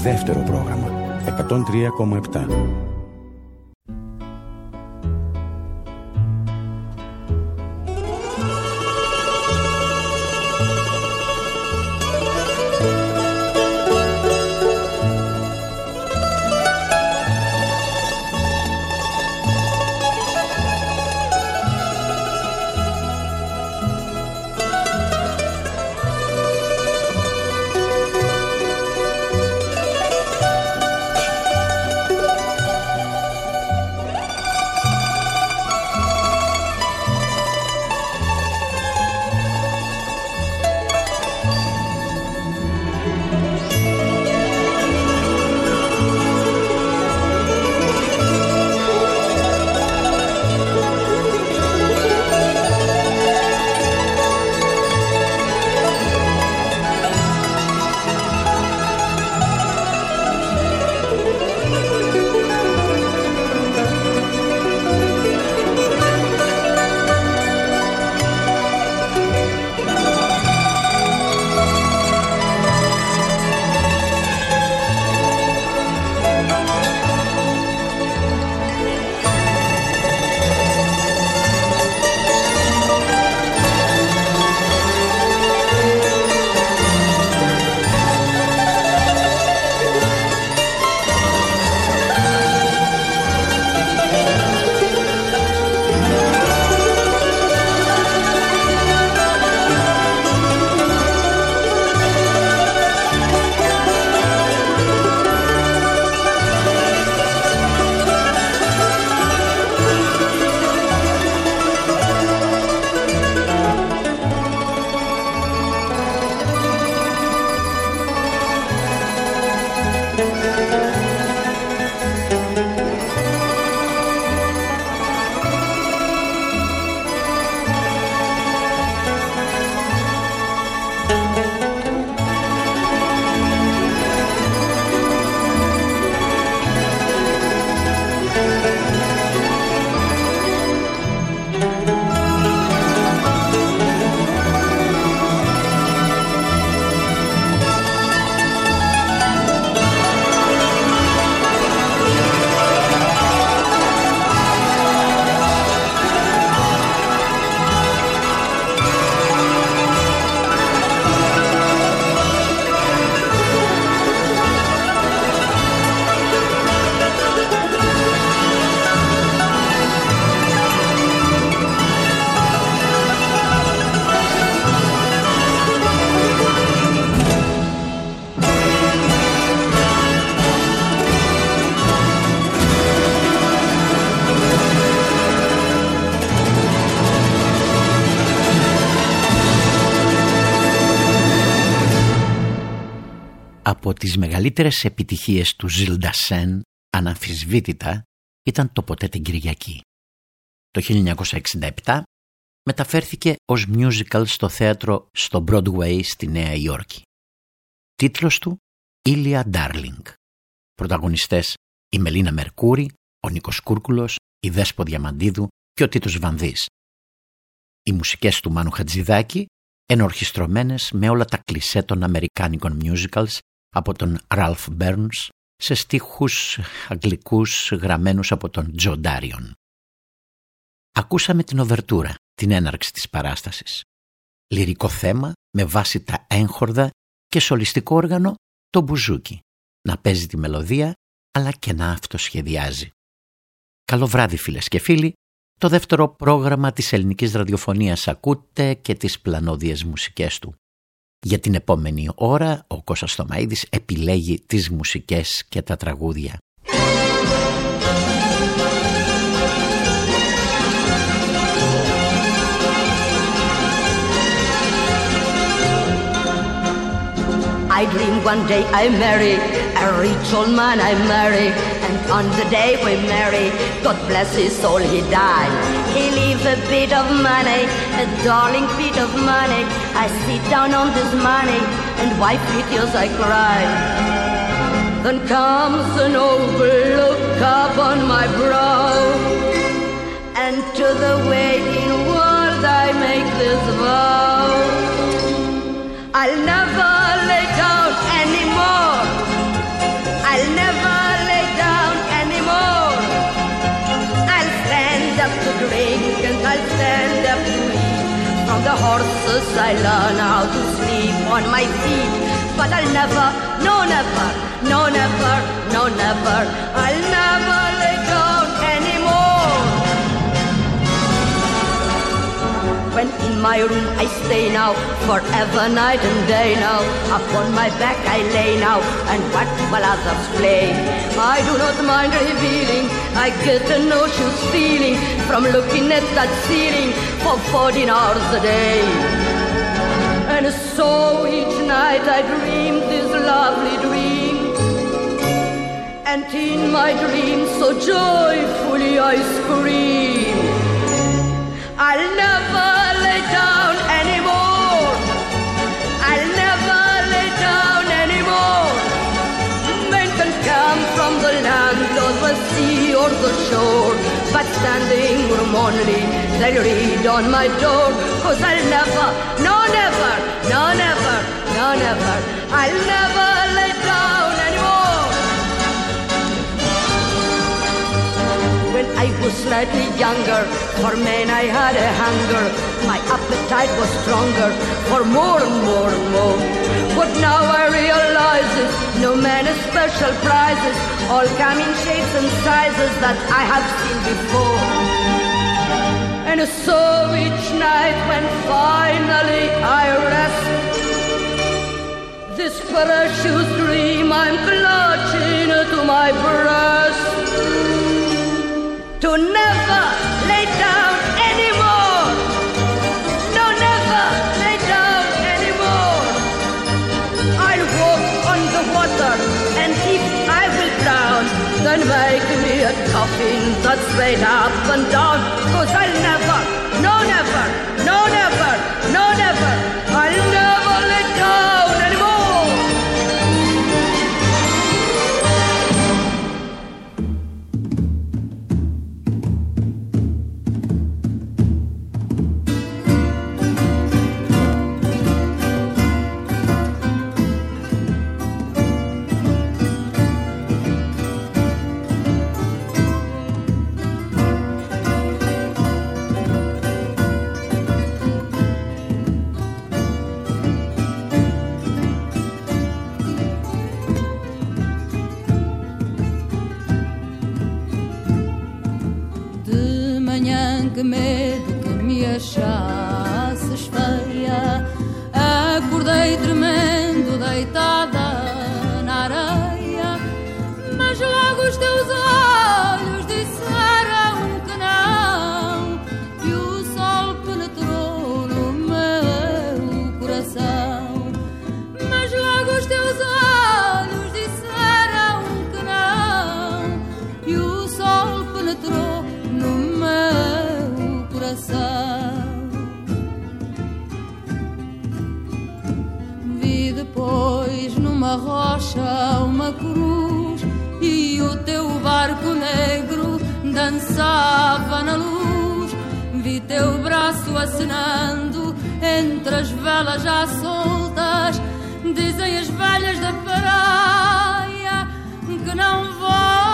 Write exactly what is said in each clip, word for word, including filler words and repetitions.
δεύτερο πρόγραμμα εκατόν τρία κόμμα επτά. Από τις μεγαλύτερες επιτυχίες του Ζιλ Ντασέν, αναμφισβήτητα, ήταν το «Ποτέ την Κυριακή». Το χίλια εννιακόσια εξήντα επτά μεταφέρθηκε ως musical στο θέατρο στο Broadway στη Νέα Υόρκη. Τίτλος του «Ήλια Ντάρλινγκ». Πρωταγωνιστές η Μελίνα Μερκούρη, ο Νίκος Κούρκουλος, η Δέσπο Διαμαντίδου και ο Τίτος Βανδύς. Οι μουσικές του Μάνου Χατζηδάκη ενορχιστρωμένες με όλα τα κλισέ των αμερικάνικων musicals από τον Ραλφ Μπέρνς σε στίχους αγγλικούς γραμμένους από τον Τζο Ντάριον. Ακούσαμε την οβερτούρα, την έναρξη της παράστασης. Λυρικό θέμα με βάση τα έγχορδα και σολιστικό όργανο το μπουζούκι, να παίζει τη μελωδία αλλά και να αυτοσχεδιάζει. Καλό βράδυ φίλες και φίλοι. Το δεύτερο πρόγραμμα της ελληνικής ραδιοφωνίας ακούτε και τις πλανόδιες μουσικές του. Για την επόμενη ώρα ο Κώστας Θωμαΐδης επιλέγει τις μουσικές και τα τραγούδια. I dreamed one day I marry a rich old man I marry, and on the day we marry, God bless his soul, he died. He leave a bit of money, a darling bit of money. I sit down on this money and wipe with tears I cry. Then comes a noble look up on my brow, and to the waiting world I make this vow: I'll never lay down anymore horses, I learn how to sleep on my feet. But I'll never, no never, no never, no never, I'll never lay down anymore. When in my room I stay now, forever night and day now, upon my back I lay now, and what will others play? I do not mind revealing, I get a nauseous feeling from looking at that ceiling for fourteen hours a day. And so each night I dream this lovely dream, and in my dream so joyfully I scream, I'll never lay down anymore, I'll never lay down anymore. Men can come from the land or the sea or the shore, but standing room only they'll read on my door. Cause I'll never, no never, no never, no never, I'll never lay down anymore. When I was slightly younger, for men I had a hunger. My appetite was stronger for more and more and more. But now I realize it, no man has special prizes, all come in shapes and sizes that I have seen before. And so each night when finally I rest, this precious dream I'm clutching to my breast, to never lay down anymore, no never lay down anymore. I'll walk on the water, and if I will drown, then make me a coffin that's straight up and down. Cause I'll never, no never, no never, no never, I'll never lay down anymore. Que medo que me achasses feia. Acordei tremendo, deitada na areia, mas logo os teus olhos disseram que não, e o sol penetrou no meu coração. Mas logo os teus olhos disseram que não, e o sol penetrou no meu coração. Vi depois numa rocha uma cruz, e o teu barco negro dançava na luz. Vi teu braço acenando entre as velas já soltas. Dizem as velhas da praia que não volta.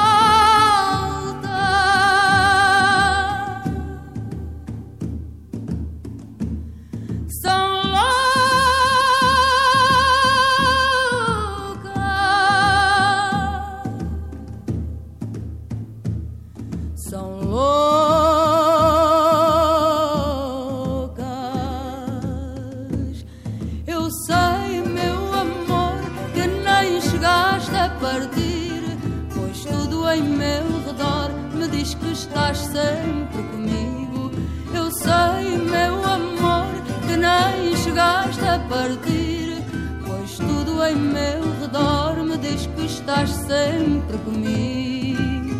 Estás sempre comigo. Eu sei, meu amor, que nem chegaste a partir, pois tudo em meu redor me diz que estás sempre comigo.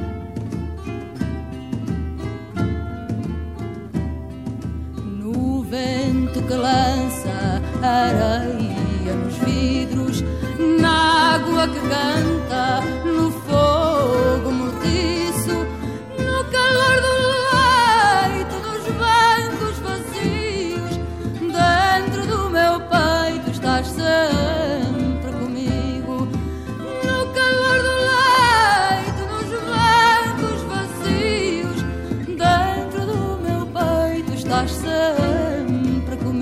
No vento que lança areia nos vidros, na água que canta, no fogo mortiço, no calor do leito, dos bancos vazios, dentro do meu peito estás sempre comigo. No calor do leito, nos bancos vazios, dentro do meu peito estás sempre comigo.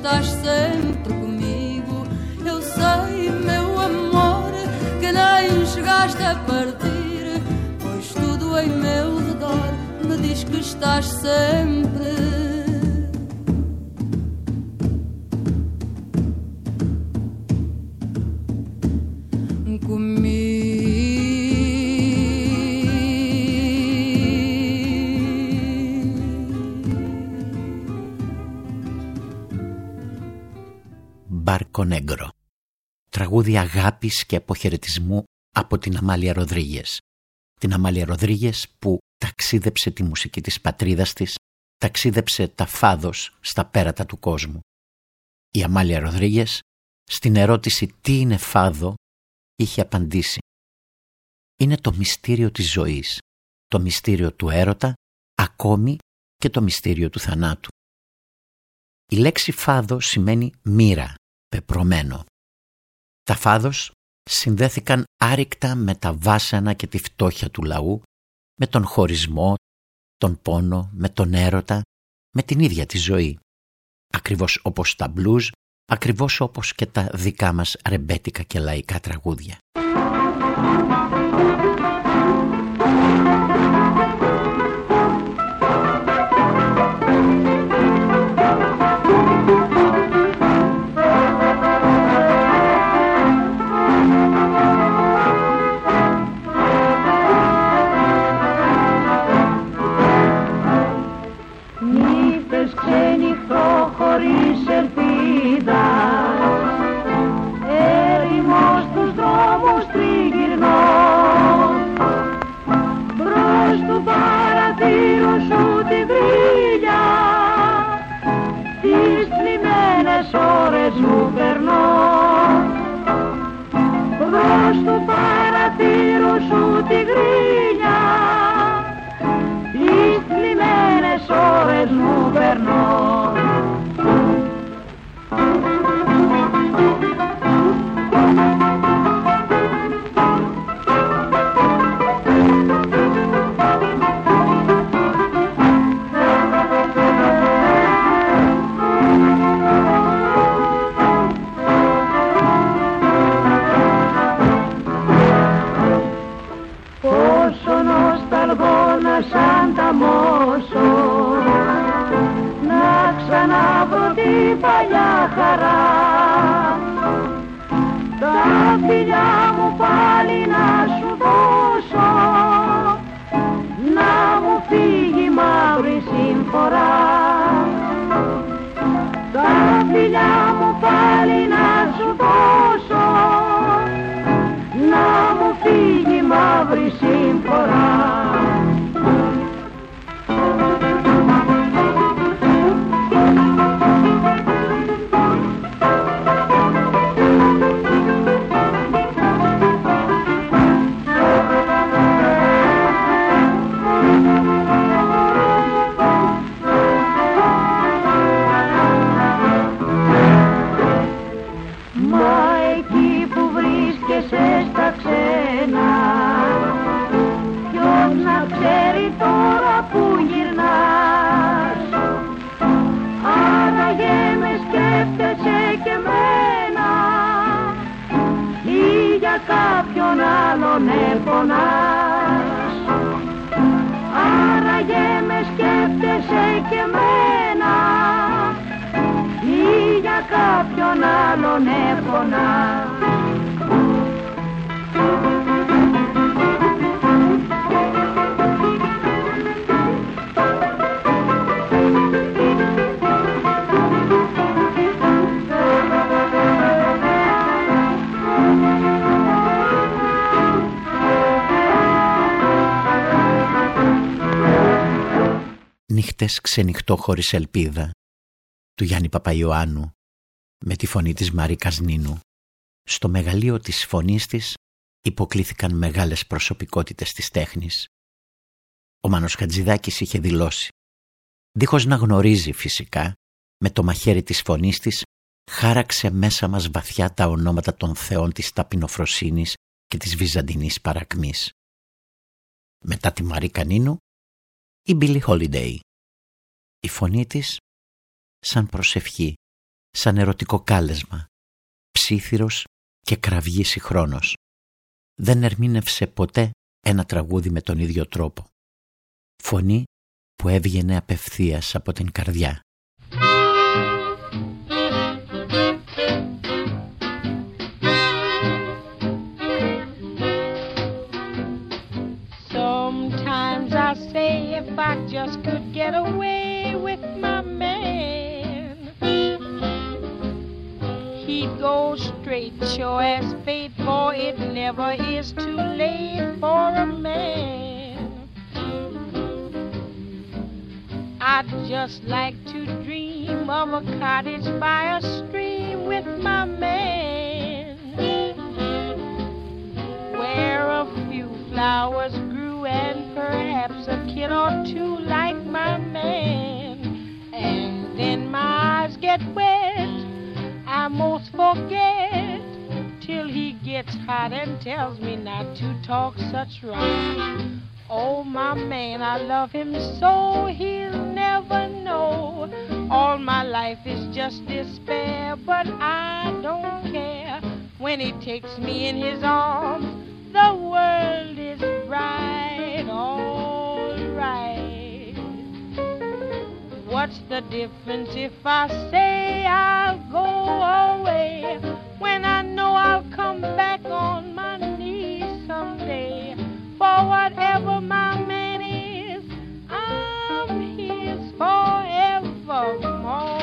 estás sempre comigo. Eu sei, meu amor, que nem chegaste a partir, pois tudo em meu redor me diz que estás sempre comigo. Μπάρκο Νέγκρο. Τραγούδι αγάπης και αποχαιρετισμού από την Αμάλια Ροδρίγες. Την Αμάλια Ροδρίγες που ταξίδεψε τη μουσική της πατρίδας της, ταξίδεψε τα φάδος στα πέρατα του κόσμου. Η Αμάλια Ροδρίγες στην ερώτηση «Τι είναι φάδο» είχε απαντήσει: «Είναι το μυστήριο της ζωής, το μυστήριο του έρωτα, ακόμη και το μυστήριο του θανάτου». Η λέξη φάδο σημαίνει μοίρα, πεπρωμένο. Τα φάδος συνδέθηκαν άρρηκτα με τα βάσανα και τη φτώχεια του λαού, με τον χωρισμό, τον πόνο, με τον έρωτα, με την ίδια τη ζωή. Ακριβώς όπως τα μπλουζ, ακριβώς όπως και τα δικά μας ρεμπέτικα και λαϊκά τραγούδια. Χωρίς ελπίδα, έρημος στους δρόμους τριγυρνώ, μπρος του παραθύρου σου τη γρίλια, τις θλιμμένες ώρες μου περνώ, μπρος του παραθύρου σου τη γρίλια, τις θλιμμένες ώρες μου περνώ. Σαν τα μόσο να ξαναβρω την παλιά χαρά, τα φιλιά μου πάλι να σου δώσω, να μου φύγει μαύρη συμφορά, τα φιλιά μου πάλι να σου δώσω, να μου φύγει μαύρη συμφορά. Κάποιον άλλον επονάς, άραγε με σκέφτεσαι και μένα ή για κάποιον άλλον επονάς. Νύχτες ξενυχτώ χωρίς ελπίδα του Γιάννη Παπαϊωάννου με τη φωνή της Μαρίκας Νίνου. Στο μεγαλείο της φωνής της υποκλήθηκαν μεγάλες προσωπικότητες της τέχνης. Ο Μάνος Χατζηδάκης είχε δηλώσει, δίχως να γνωρίζει φυσικά, με το μαχαίρι της φωνής της χάραξε μέσα μας βαθιά τα ονόματα των θεών της ταπεινοφροσύνης και της βυζαντινής παρακμής. Μετά τη Μαρίκα Νίνου, η Μπίλι Χόλιντεϊ. Η φωνή της σαν προσευχή σαν ερωτικό κάλεσμα, ψίθυρος και κραυγή συγχρόνως. Δεν ερμήνευσε ποτέ ένα τραγούδι με τον ίδιο τρόπο. Φωνή που έβγαινε απευθείας από την καρδιά. Sometimes I say if I just could get away with my man, he'd go straight, sure as fate, for it never is too late for a man. I'd just like to dream of a cottage by a stream with my man, where a few flowers grew and perhaps a kid or two like my man. And then my eyes get wet, I most forget, till he gets hot and tells me not to talk such rhyme. Oh, my man, I love him so, he'll never know. All my life is just despair, but I don't care. When he takes me in his arms, the world is bright, all right. What's the difference if I say I'll go away, when I know I'll come back on my knees someday? For whatever my man is, I'm his forevermore.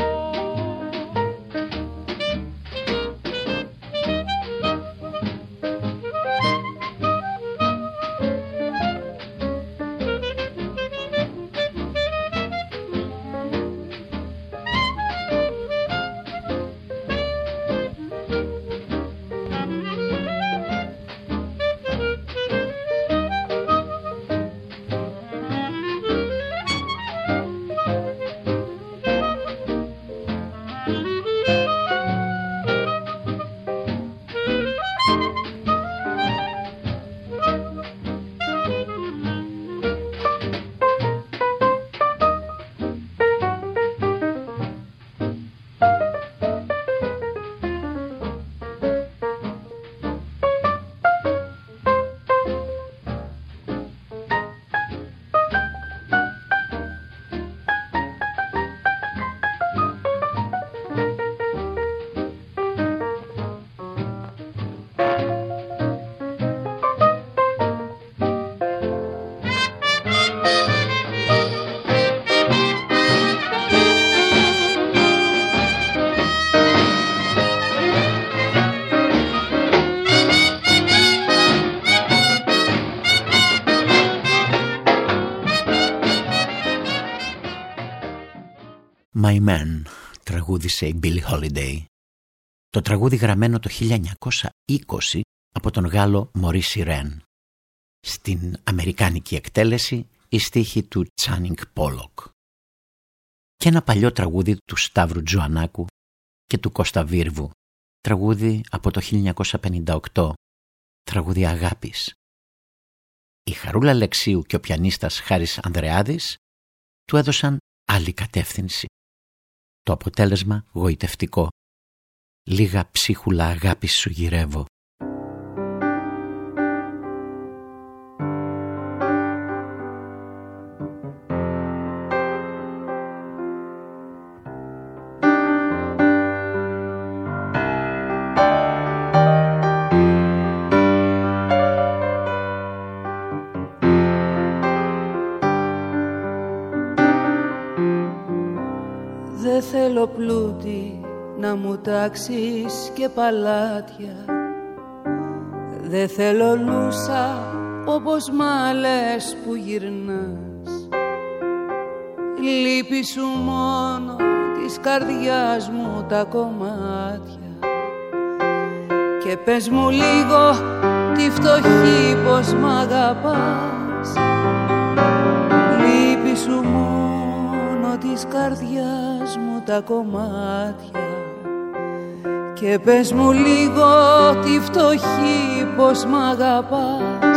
My Man, τραγούδισε η Billie Holiday. Το τραγούδι γραμμένο το χίλια εννιακόσια είκοσι από τον Γάλλο Maurice Ren. Στην αμερικάνικη εκτέλεση η στίχη του Channing Pollock. Και ένα παλιό τραγούδι του Σταύρου Τζοανάκου και του Κώστα Βίρβου, τραγούδι από το χίλια εννιακόσια πενήντα οκτώ, τραγούδι αγάπης. Η Χαρούλα Αλεξίου και ο πιανίστας Χάρης Ανδρεάδης του έδωσαν άλλη κατεύθυνση. Το αποτέλεσμα γοητευτικό. Λίγα ψίχουλα αγάπης σου γυρεύω. Δεν θέλω πλούτη να μου τάξεις και παλάτια, δεν θέλω λούσα όπως μάλες που γυρνάς. Λύπη σου μόνο της καρδιάς μου τα κομμάτια, και πες μου λίγο τη φτωχή πως μ' αγαπάς. Λύπη σου μόνο της καρδιάς μου τα κομμάτια, και πες μου λίγο τη φτωχή πως μ' αγαπάς.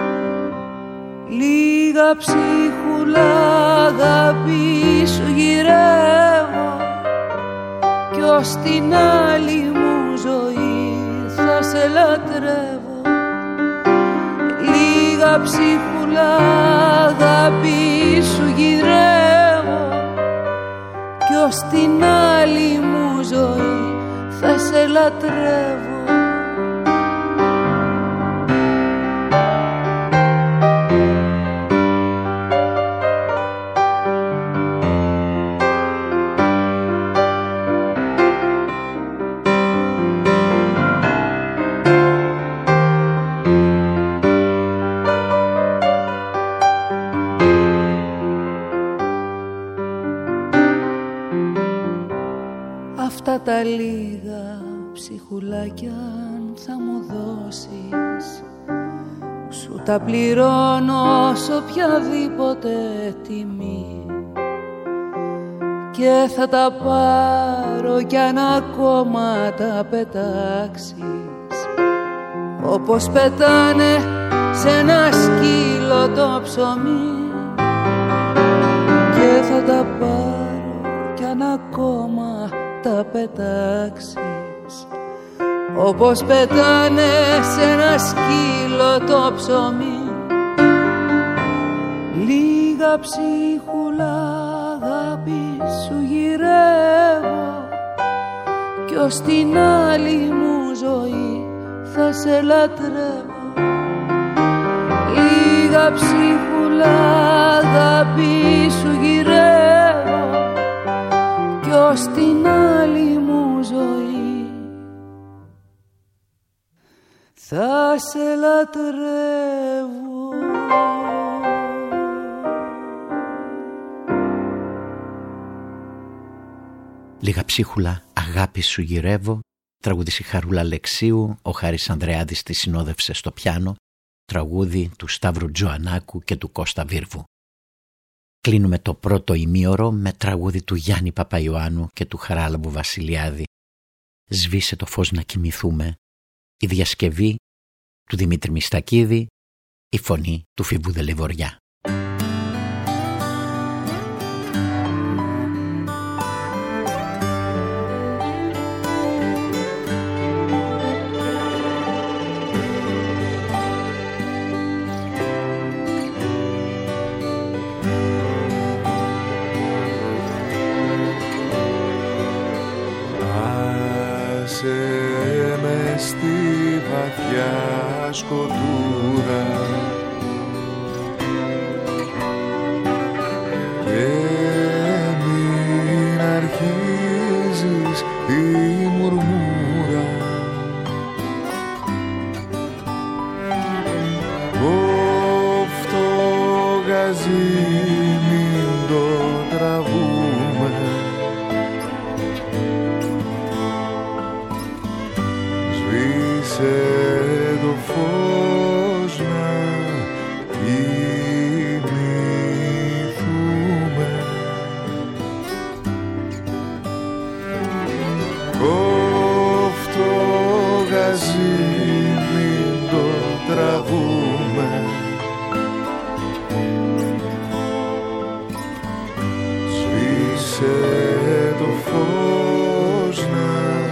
Λίγα ψίχουλα αγάπη σου γυρεύω, κι ως την άλλη μου ζωή θα σε λατρεύω. Λίγα ψίχουλα αγάπη σου γυρεύω κι ως την άλλη μου ζωή θα σε λατρεύω. Αυτά τα λίγα ψυχουλάκια αν θα μου δώσεις, σου τα πληρώνω σ' οποιαδήποτε τιμή και θα τα πάρω κι αν ακόμα τα πετάξεις, όπως πετάνε σε ένα σκύλο το ψωμί, και θα τα πάρω κι αν ακόμα τα πετάξεις, όπως πετάνε σε ένα σκύλο το ψωμί. Λίγα ψίχουλα αγάπη σου γυρεύω κι ως την άλλη μου ζωή θα σε λατρεύω. Λίγα ψίχουλα αγάπη σου γυρεύω κι ως την άλλη μου ζωή θα σε λατρεύω. Λίγα ψίχουλα αγάπη σου γυρεύω, τραγούδησε η Χαρούλα Αλεξίου, ο Χάρης Ανδρεάδης τη συνόδευσε στο πιάνο, τραγούδι του Σταύρου Τζοανάκου και του Κώστα Βίρβου. Κλείνουμε το πρώτο ημίωρο με τραγούδι του Γιάννη Παπαϊωάννου και του Χαράλαμπου Βασιλιάδη. Σβήσε το φως να κοιμηθούμε, η διασκευή του Δημήτρη Μιστακίδη, η φωνή του Φίβου Δελιβοριά. Στη βαθιά σκοτούρα και μην αρχίζεις τη μουρμούρα. Κόφτο γαζί μην το τραβούμε, σβήσε το φως να κοιμηθούμε. Κόφτο γαζί μην το τραβούμε, σβήσε το φως να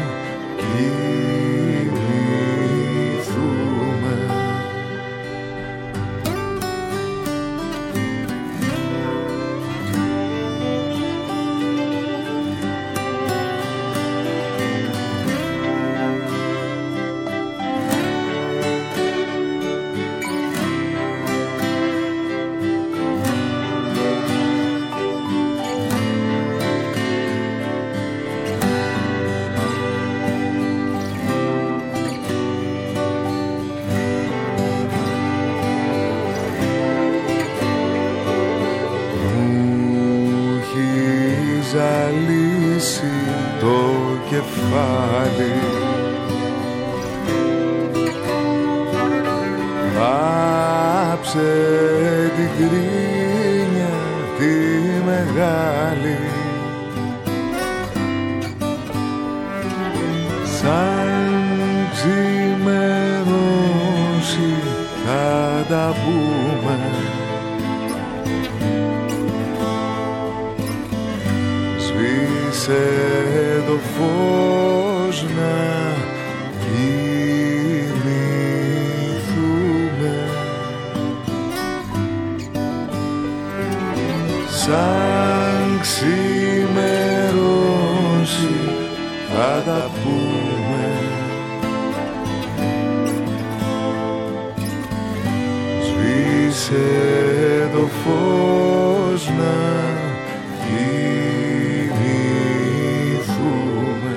ζαλίσει το κεφάλι. Βάψε την κρίνια τη μεγάλη, σαν ξημερώσει θα τα πούμε. Σβήσε το φως κοιμηθούμε. Σαν ξημερώσει θα τα πούμε. Σβήσε το φως να κοιμηθούμε.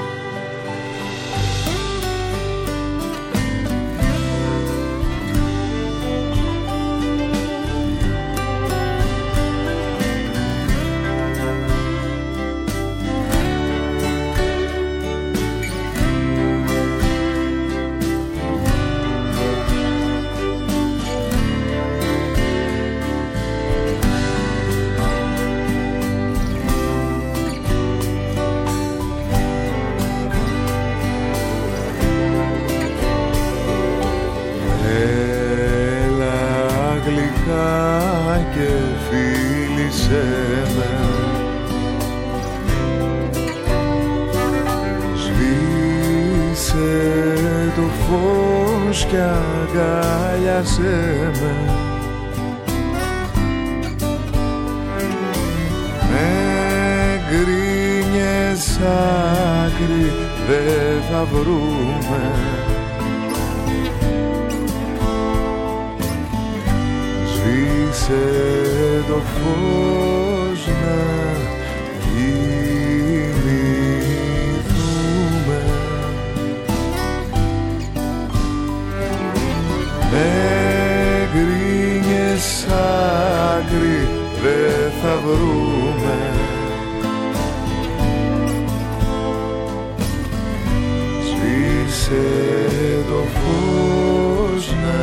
Και φίλησέ με. Σβήσε το φως κι αγκάλιασέ με. Με γκρίνιες άκρη δεν θα βρούμε. Σε το φως να κοιμηθούμε. Με γκρίνιες άκρη δεν θα βρούμε. Σβήσε το φως να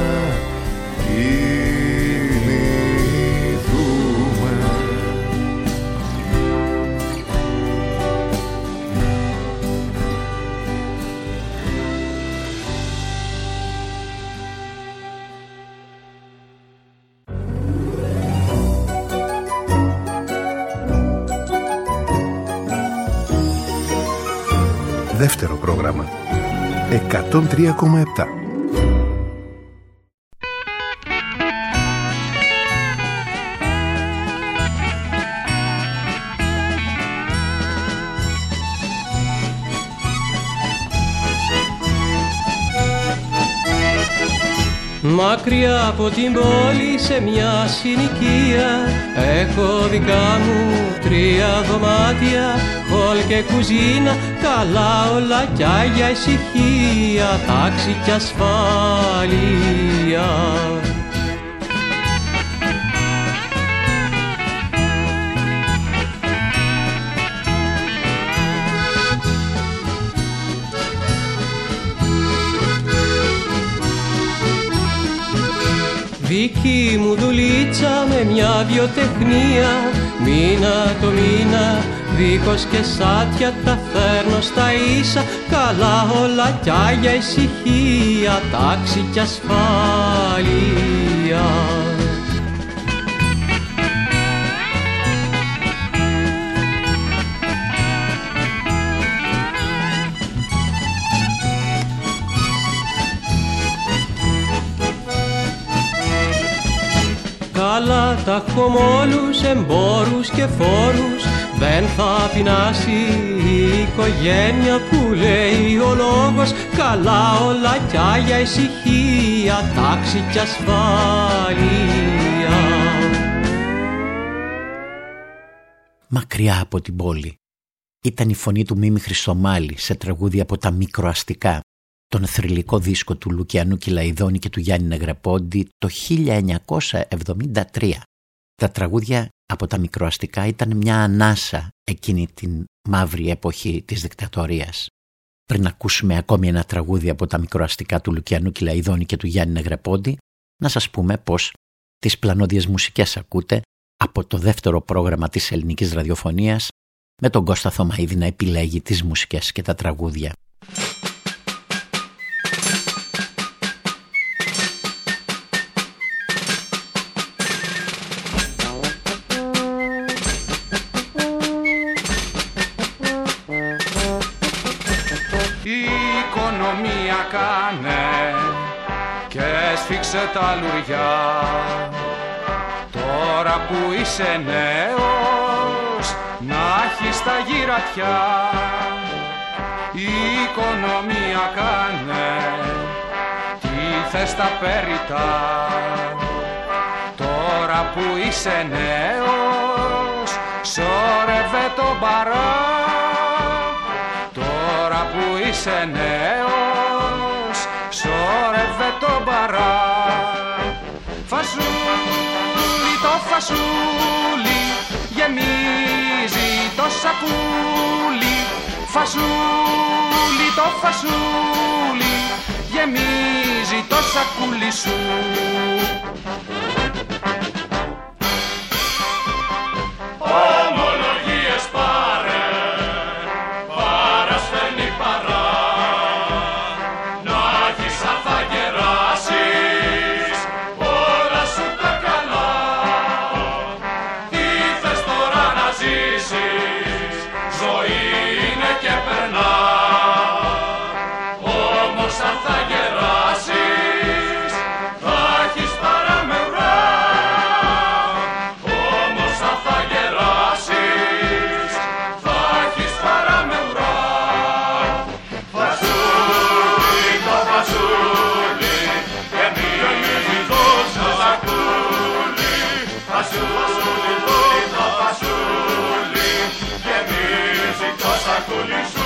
Δεύτερο πρόγραμμα εκατόν τρία κόμμα επτά. Μακριά από την πόλη σε μια συνοικία έχω δικά μου τρία δωμάτια, χολ και κουζίνα, καλά όλα κι άγια ησυχία, τάξη κι ασφάλεια. Δική μου δουλίτσα με μια βιοτεχνία, μήνα το μήνα, δίχως και σάτια τα φέρνω στα ίσα, καλά όλα κι άγια ησυχία, τάξη κι ασφάλεια. Καλά τα έχω μ' όλους, εμπόρους και φόρους, δεν θα πεινάσει η οικογένεια που λέει ο λόγος, καλά όλα κι άγια ησυχία, τάξη κι ασφάλεια. Μακριά από την πόλη ήταν η φωνή του Μίμη Χριστομάλη σε τραγούδια από τα μικροαστικά, τον θρυλικό δίσκο του Λουκιανού Κυλαϊδόνη και του Γιάννη Νεγραπόντη το χίλια εννιακόσια εβδομήντα τρία. Τα τραγούδια από τα μικροαστικά ήταν μια ανάσα εκείνη την μαύρη εποχή της δικτατορίας. Πριν ακούσουμε ακόμη ένα τραγούδι από τα μικροαστικά του Λουκιανού Κυλαϊδόνη και του Γιάννη Νεγραπόντη, να σας πούμε πως τις πλανόδιες μουσικές ακούτε από το δεύτερο πρόγραμμα της ελληνικής ραδιοφωνίας, με τον Κώστα Θωμαίδη να επιλέγει τις μουσικές και τα τραγούδια. Η οικονομία κάνε και σφίξε τα λουριά. Τώρα που είσαι νέος να έχεις τα γυρατιά. Η οικονομία κάνε, τι θες τα περιτά. Τώρα που είσαι νέος σόρευε το μπαρά. Τώρα που είσαι νέος σόρευε το μπαρά. Φασούλι το φασούλι γεμίζει το σακούλι. Φασούλι το φασούλι γεμίζει το σακούλι σου. Ομολογίες πάρε, παρασφέρνει παρά, να έχεις αν θα γεράσεις όλα σου τα καλά. Τι θες τώρα να ζήσεις, ζωή είναι και περνά. Όμως αν θα γεράσεις θα έχεις παραμευρά. Όμως αν θα γεράσεις θα έχεις παραμευρά. Φασούλι το φασούλι γεμίζει το σακούλι. Φασούλι το φασούλι γεμίζει το σακούλι σου.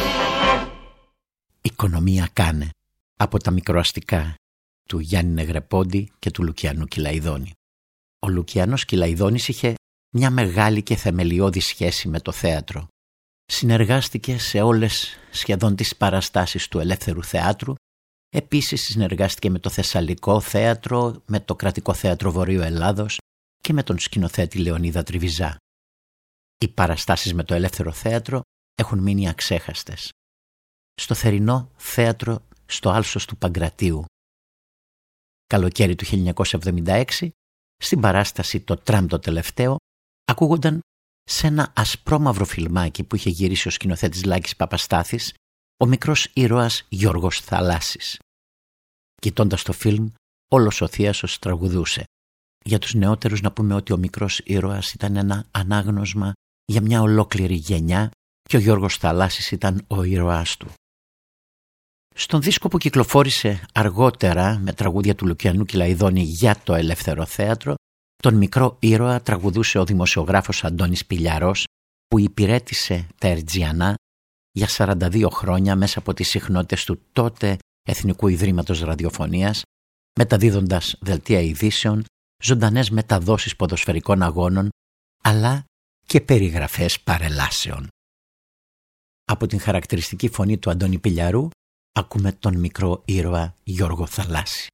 Οικονομία κάνε, από τα μικροαστικά του Γιάννη Νεγρεπόντη και του Λουκιανού Κυλαϊδόνη. Ο Λουκιανός Κυλαϊδόνης είχε μια μεγάλη και θεμελιώδη σχέση με το θέατρο. Συνεργάστηκε σε όλες σχεδόν τις παραστάσεις του Ελεύθερου Θεάτρου. Επίσης συνεργάστηκε με το Θεσσαλικό Θέατρο, με το Κρατικό Θέατρο Βορείου Ελλάδος και με τον σκηνοθέτη Λεωνίδα Τριβιζά. Οι παραστάσεις με το Ελεύθερο Θέατρο έχουν μείνει αξέχαστες. Στο Θερινό Θέατρο στο Άλσος του Παγκρατίου. Καλοκαίρι του χίλια εννιακόσια εβδομήντα έξι, στην παράσταση «Το τραμ το τελευταίο», ακούγονταν σε ένα ασπρόμαυρο φιλμάκι που είχε γυρίσει ο σκηνοθέτης Λάκης Παπαστάθης, ο μικρός ήρωας Γιώργος Θαλάσσης. Κοιτώντας το φιλμ, όλος ο θίασος τραγουδούσε. Για τους νεότερους να πούμε ότι ο μικρός ήρωας ήταν ένα ανάγνωσμα για μια ολόκληρη γενιά και ο Γιώργος Θαλάσσης ήταν ο ήρωάς του. Στον δίσκο που κυκλοφόρησε αργότερα με τραγούδια του Λουκιανού Κυλαϊδόνη για το Ελεύθερο Θέατρο, τον μικρό ήρωα τραγουδούσε ο δημοσιογράφος Αντώνης Πηλιαρός, που υπηρέτησε τα Ερτζιανά για σαράντα δύο χρόνια μέσα από τις συχνότητες του τότε Εθνικού Ιδρύματος Ραδιοφωνίας, μεταδίδοντας δελτία ειδήσεων, ζωντανές μεταδόσεις ποδοσφαιρικών αγώνων, αλλά και περιγραφές παρελάσεων. Από την χαρακτηριστική φωνή του Αντώνη Πηλιαρού ακούμε τον μικρό ήρωα Γιώργο Θαλάσση.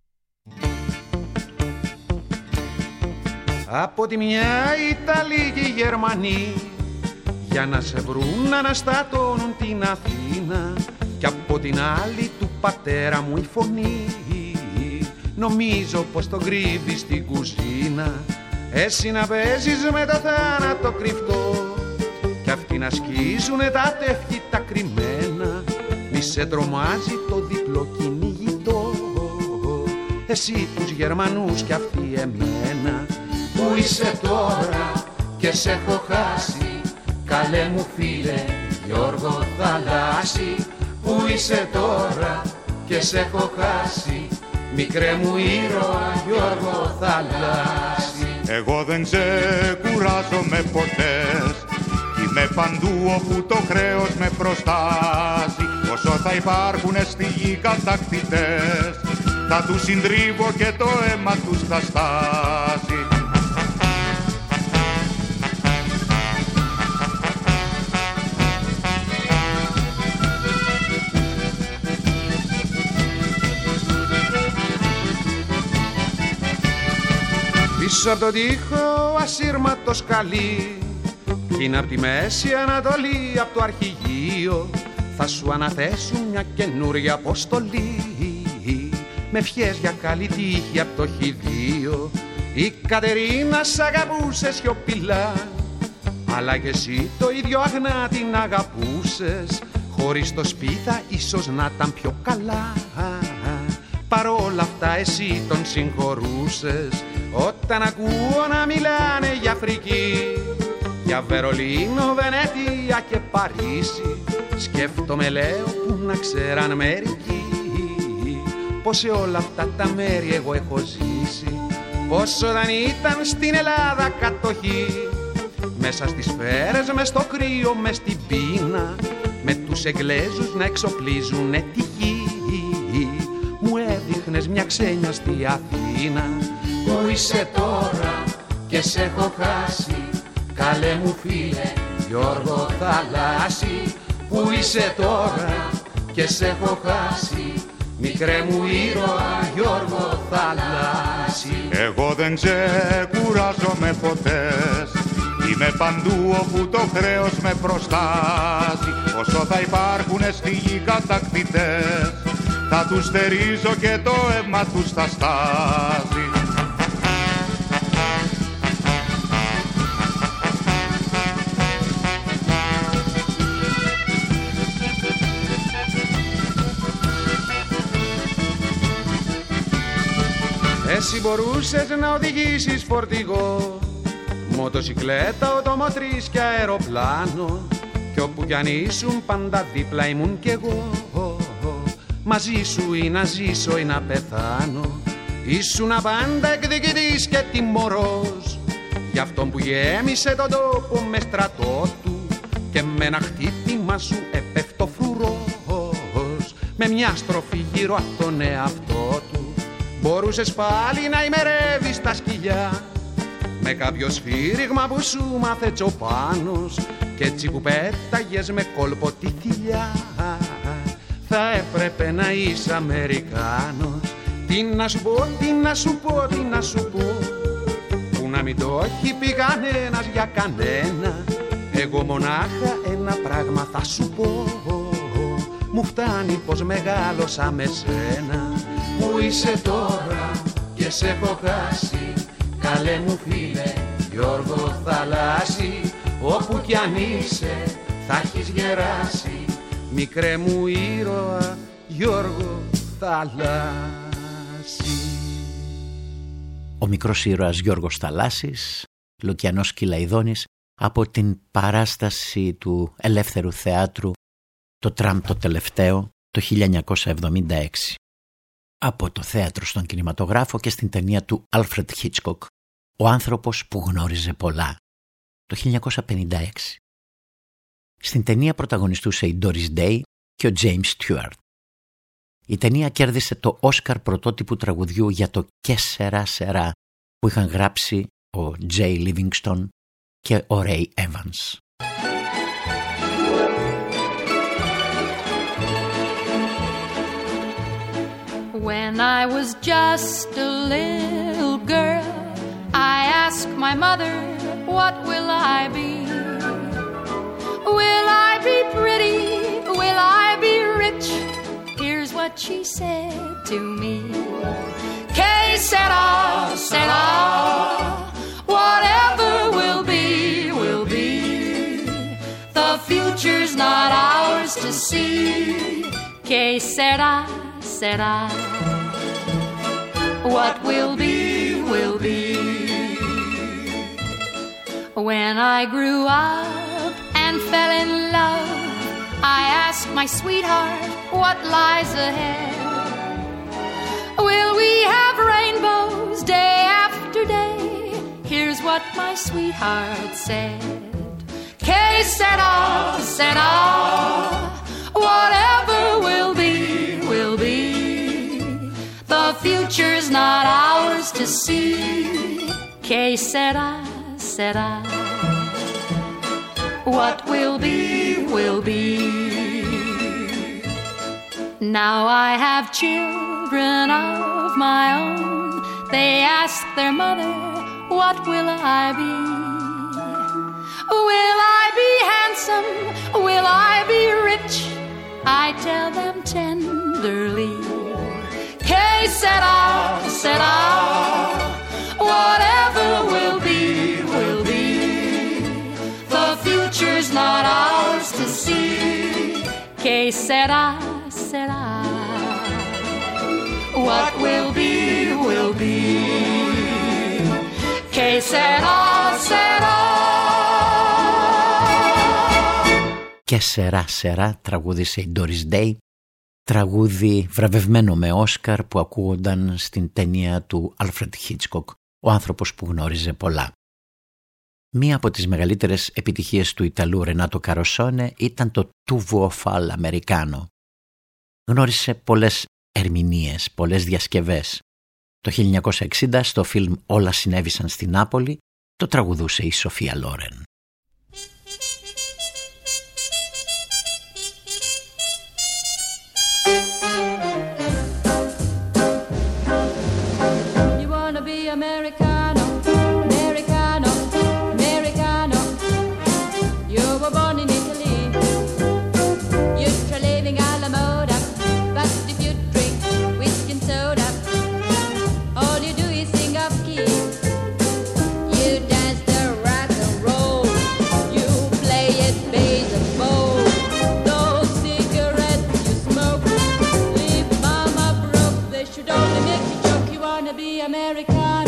Από τη μια Ιταλοί και οι Γερμανοί για να σε βρουν να αναστατώνουν την Αθήνα, και από την άλλη του πατέρα μου η φωνή νομίζω πως τον κρύβει στην κουζίνα. Εσύ να παίζεις με το θάνατο κρυφτό κι αυτοί να σκίζουνε τα τεύχη τα κρυμμένα. Μη σε τρομάζει το διπλό κυνηγητό, εσύ τους Γερμανούς κι αυτοί εμένα. Πού είσαι τώρα και σε έχω χάσει, καλέ μου φίλε Γιώργο Θαλάσση. Πού είσαι τώρα και σε έχω χάσει, μικρέ μου ήρωα Γιώργο Θαλάσση. Εγώ δεν ξεκουράζομαι ποτέ, είμαι παντού όπου το χρέος με προστάζει. Όσο θα υπάρχουνε στη γη κατακτητές, θα τους συντρίβω και το αίμα τους θα στάσει. Πίσω από τον τοίχο ασύρματο σκαλί, κι είναι απ' τη Μέση Ανατολή, απ' το αρχηγείο θα σου αναθέσουν μια καινούρια αποστολή, με ευχές για καλή τύχη απ' το χειδείο. Η Κατερίνα σ' αγαπούσε σιωπηλά, αλλά και εσύ το ίδιο αγνά την αγαπούσες. χωρίς το σπίθα ίσως να ήταν πιο καλά. Παρόλα αυτά εσύ τον συγχωρούσες όταν ακούω να μιλάνε για Αφρική, για Βερολίνο, Βενετία και Παρίσι. Σκέφτομαι, λέω, που να ξέραν μερικοί πως σε όλα αυτά τα μέρη εγώ έχω ζήσει, πως όταν ήταν στην Ελλάδα κατοχή, μέσα στις σφαίρες, μες στο κρύο, μες στην πείνα, με τους Εγγλέζους να εξοπλίζουνε τη γη. Μου έδειχνες μια ξένια στη Αθήνα. Πού είσαι τώρα και σε έχω χάσει, καλέ μου φίλε Γιώργο Θαλάσση. Πού είσαι τώρα και σε έχω χάσει, μικρέ μου ήρωα Γιώργο Θαλάσση. Εγώ δεν ξεκουράζομαι ποτέ, είμαι παντού όπου το χρέος με προστάζει. Όσο θα υπάρχουνε στη γη κατακτητές, θα τους στερίζω και το αίμα τους θα στάζει. Εσύ μπορούσες να οδηγήσεις φορτηγό, μοτοσικλέτα, οτομοτρίς και αεροπλάνο, κι όπου κι αν ήσουν πάντα δίπλα ήμουν κι εγώ. Μαζί σου ή να ζήσω ή να πεθάνω, ήσουν πάντα εκδικητής και τιμωρός για αυτόν που γέμισε τον τόπο με στρατό του, και με ένα χτύπημα σου επέφτω φρουρός. Με μια στροφή γύρω από τον εαυτό του μπορούσες πάλι να ημερεύεις τα σκυλιά, με κάποιο σφύριγμα που σου μάθε Τσοπάνος, και έτσι που πέταγες με κόλπο τη θηλιά. Θα έπρεπε να είσαι Αμερικάνος. Τι να σου πω, τι να σου πω, τι να σου πω, που να μην το έχει πει κανένας για κανένα. Εγώ μονάχα ένα πράγμα θα σου πω, μου φτάνει πως μεγάλωσα με σένα. Πού είσαι τώρα και σε έχω χάσει, καλέ μου φίλε Γιώργο Θαλάσση. Όπου κι αν είσαι θα έχεις γεράσει, μικρέ μου ήρωα Γιώργο Θαλάσση. Ο μικρός ήρωας Γιώργος Θαλάσσης, Λουκιανός Κυλαϊδόνης, από την παράσταση του Ελεύθερου Θεάτρου «Το Τραμ το τελευταίο» το χίλια εννιακόσια εβδομήντα έξι. Από το θέατρο στον κινηματογράφο και στην ταινία του Άλφρεντ Χίτσκοκ «Ο άνθρωπος που γνώριζε πολλά» το χίλια εννιακόσια πενήντα έξι. Στην ταινία πρωταγωνιστούσε η Doris Day και ο James Stewart. Η ταινία κέρδισε το Όσκαρ πρωτότυπου τραγουδιού για το «Και σερά σερά» που είχαν γράψει ο Jay Livingston και ο Ray Evans. When I was just a little girl, I asked my mother, what will I be? Will I be pretty? Will I be rich? Here's what she said to me. Que sera, sera. Whatever will be, will be. The future's not ours to see. Que sera, sera. What will be, will be. When I grew up and fell in love, I asked my sweetheart what lies ahead. Will we have rainbows day after day? Here's what my sweetheart said. Que sera, sera. Whatever will be, will be. The future's not ours to see. Que sera, sera. What will be, will be. Now I have children of my own. They ask their mother, what will I be? Will I be handsome? Will I be rich? I tell them tenderly. Que sera, sera. Whatever will be, will be. The future's not ours to see. Que será, será. What will be, will be. Que será, será. Και σερά σερά τραγούδισε η Doris Day, τραγούδι βραβευμένο με Όσκαρ που ακούγονταν στην ταινία του Alfred Hitchcock, ο άνθρωπος που γνώριζε πολλά. Μία από τις μεγαλύτερες επιτυχίες του Ιταλού Ρενάτο Καροσόνε ήταν το «Tu vuoi far l'americano». Γνώρισε πολλές ερμηνείες, πολλές διασκευές. Το χίλια εννιακόσια εξήντα στο φιλμ «Όλα συνέβησαν στην Νάπολη» το τραγουδούσε η Σοφία Λόρεν. Americano, Americano, Americano. You were born in Italy. You're living alla moda. But if you drink whiskey and soda, all you do is sing off key. You dance the rock and roll. You play it baseball. Those cigarettes you smoke leave mama broke. They should only make you joke. You wanna be Americano.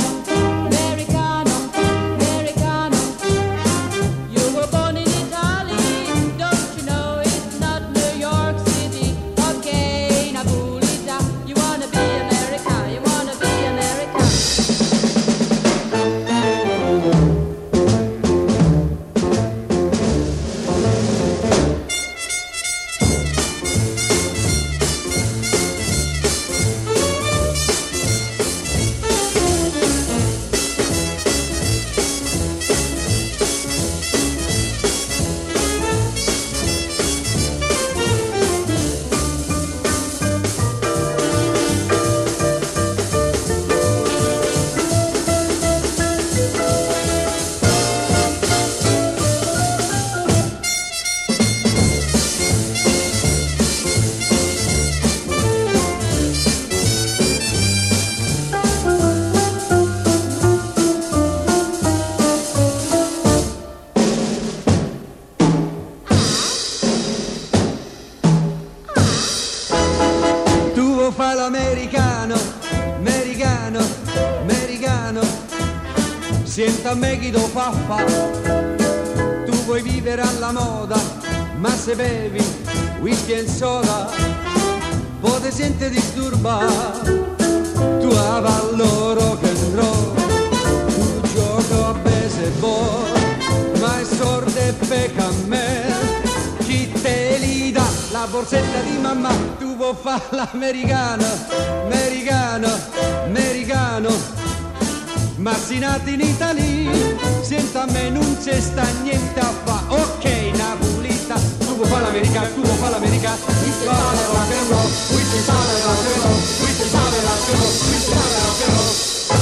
Siéntame Guido Faffa, tu vuoi vivere alla moda, ma se bevi whisky e soda, poi ti senti disturba, tu avallo rock and roll, tu gioco a baseball, ma è sordo e pecca a me, chi te li dà la borsetta di mamma, tu vuoi fare l'americano, americano, americano. Ma si nati in Italia, senta a me non c'è sta niente a fa. Ok, Napolita, tu vuoi fare l'America, tu vuoi fare l'America. Qui si sale rock and roll, qui si sale rock and roll, qui si sale rock and roll, qui si sale rock and roll.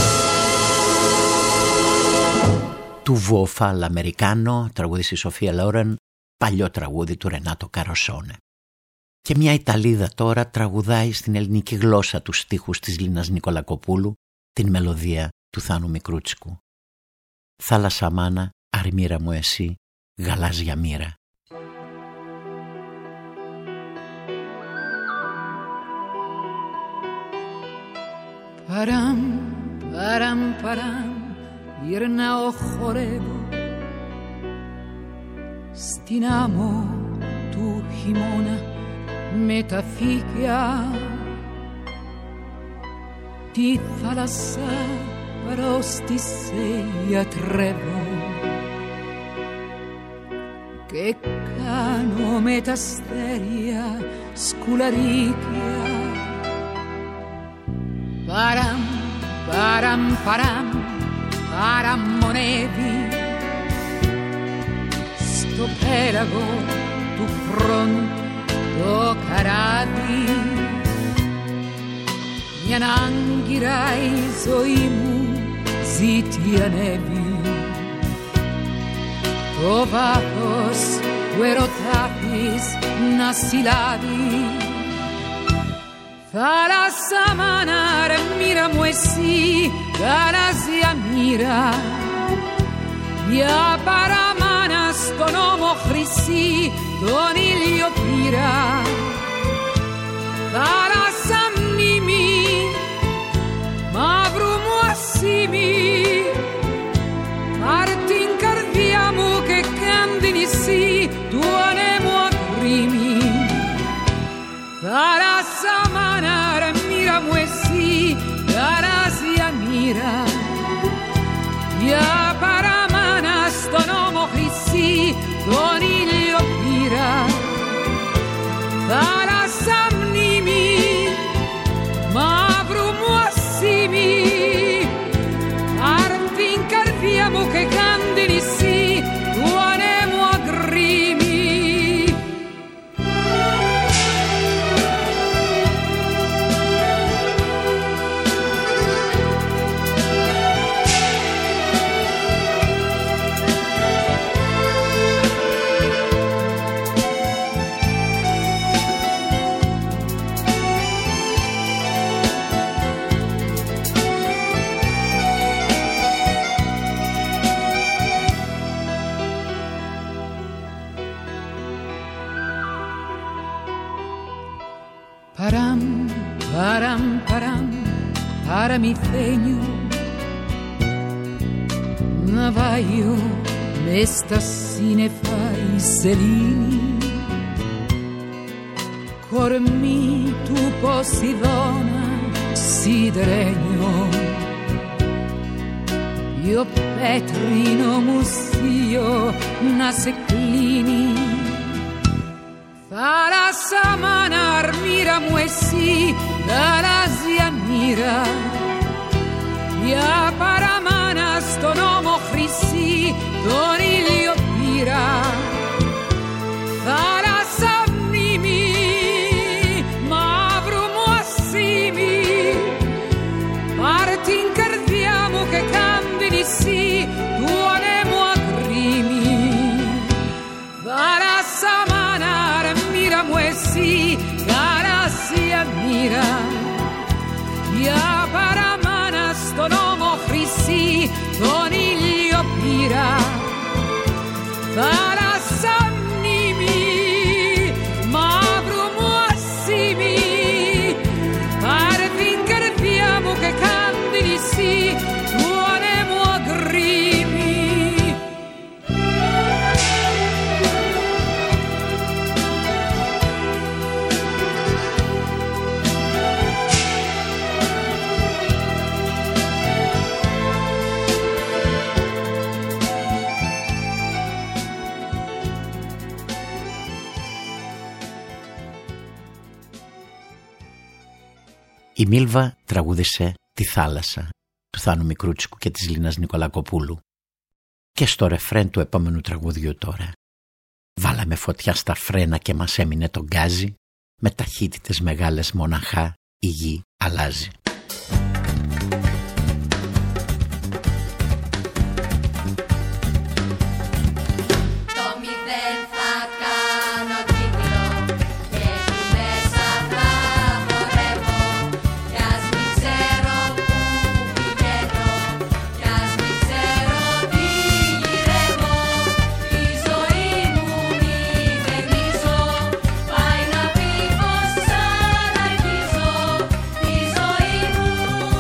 Του vuoi fare l'americano, τραγούδισε η Σοφία Λόρεν, παλιό τραγούδι του Ρενάτο Καροσόνε. Και μια Ιταλίδα τώρα τραγουδάει στην ελληνική γλώσσα τους στίχους της Λίνας Νικολακοπούλου, την μελωδία του Θάνου Μικρούτσικου. Θάλασσα μάνα, αρμύρα μου εσύ, γαλάζια μοίρα. Παράμ, παράμ, παράμ, γυρνάω χορεύω στην άμμο του χειμώνα με τα φύκια τη θάλασσα προς τη σε γιατρεύω και κάνω με τα αστέρια σκουλαρίκια. Παραμ, παραμ, παραμ, παραμονεύει στο πέραγο του χρόνου το καράβι. Μια άγκυρα η ζωή μου ζητιανεύει, το βάθος του ερωτά της να συλλάβει. Θάλασσα μάνα, αρμύρα μου εσύ, γαλάζια μοίρα, μια παραμάνα στον ώμο χρυσή τον ήλιο πήρα. θάλασσα μνήμη, μαύρου μου ασήμι, πάρ' την καρδιά μου και κάν την νησί του ανέμου ακρίμη. Θάλασσα μάνα ρε μοίρα μου εσύ, γαράζια μοίρα, για παραμάνα στον ώμο χρυσή τον ήλιο πήρα. Θάλασσα μνήμη, μαύρου μου ασήμι, πάρ' την καρδιά μου και κάν την νησί του ανέμου ακρίμη. Παραμ, παραμ, παραμ, παραμυθένιο ναυάγιο μες στα σύννεφα η σελήνη, κορμί του Ποσειδώνα σιδερένιο, io πέτρινο μουσείο να σε κλείνει. Θάλασσα μάνα αρμύρα μου εσύ, γαλάζια μοίρα, για παραμάνα στον ώμο χρυσή τον ήλιο πήρα. Θάλασσα μνήμη, μαύρου μου ασήμι, πάρ' την καρδιά μου και κάν την νησί του ανέμου ακρίμη. Θάλασσα μάνα μοίρα μου εσύ, γαλάζια μοίρα, για παραμάνα στον ώμο χρυσή τον ήλιο πήρα. Θάλασσα μνήμη, μαύρου μου ασήμι, πάρε την καρδιά μου και κάν την νησί του ανέμου ακρίμη. Η Μίλβα τραγούδισε «Τη θάλασσα» του Θάνου Μικρούτσικου και της Λίνας Νικολακοπούλου. Και στο ρεφρέν του επόμενου τραγουδιού τώρα. Βάλαμε φωτιά στα φρένα και μας έμεινε το γκάζι, με ταχύτητες μεγάλες μοναχά η γη αλλάζει. Πάει να πει πως σ' αγγίζω, τη ζωή μου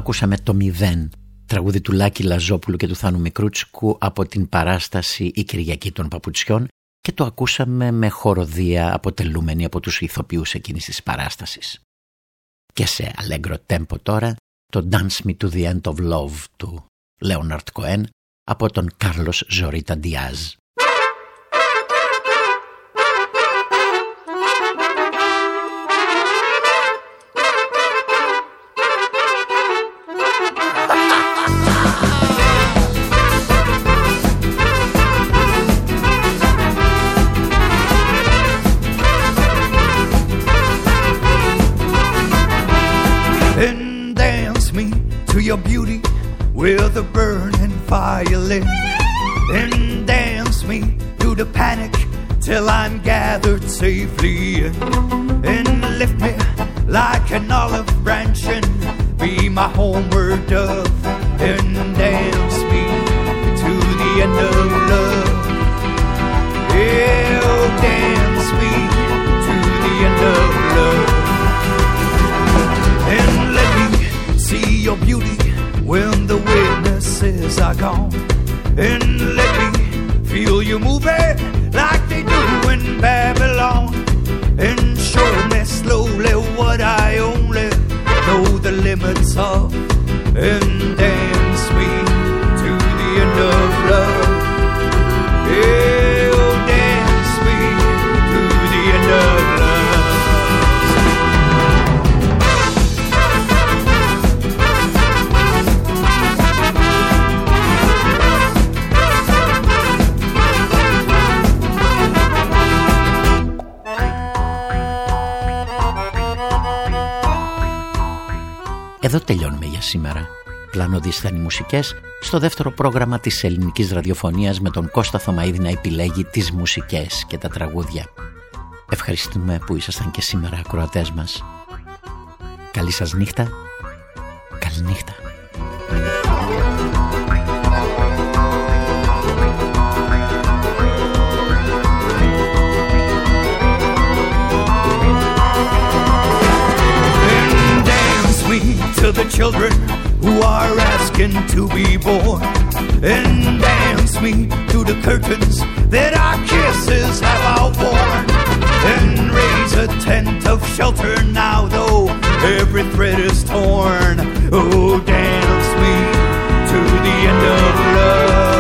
ακούσαμε το Μηδέν, τραγούδι του Λάκη Λαζόπουλου και του Θάνου Μικρούτσικου από την παράσταση «Η Κυριακή των Παπουτσιών» και το ακούσαμε με χοροδία αποτελούμενη από τους ηθοποιούς εκείνης της παράστασης. Και σε αλέγκρο τέμπο τώρα το «Dance Me to the End of Love» του Λέοναρντ Κοέν από τον Κάρλος Ζωρίτα Ντιάζ. Your beauty with a burning violin, and dance me through the panic till I'm gathered safely in, and lift me like an olive branch and be my homeward dove, and dance me to the end of love. Yeah, oh, dance me to the end of love, and let me see your beauty when the witnesses are gone, and let me feel you moving like they do in Babylon, and show me slowly what I only know the limits of, and dance me to the end of love. Yeah, oh, dance me to the end of love. Εδώ τελειώνουμε για σήμερα. Πλανώδεις ήταν οι μουσικές στο δεύτερο πρόγραμμα της ελληνικής ραδιοφωνίας με τον Κώστα Θωμαίδη να επιλέγει τις μουσικές και τα τραγούδια. Ευχαριστούμε που ήσασταν και σήμερα ακροατές μας. Καλή σας νύχτα. Καλή νύχτα. To the children who are asking to be born, and dance me through the curtains that our kisses have outworn, and raise a tent of shelter now though every thread is torn. Oh, dance me to the end of love.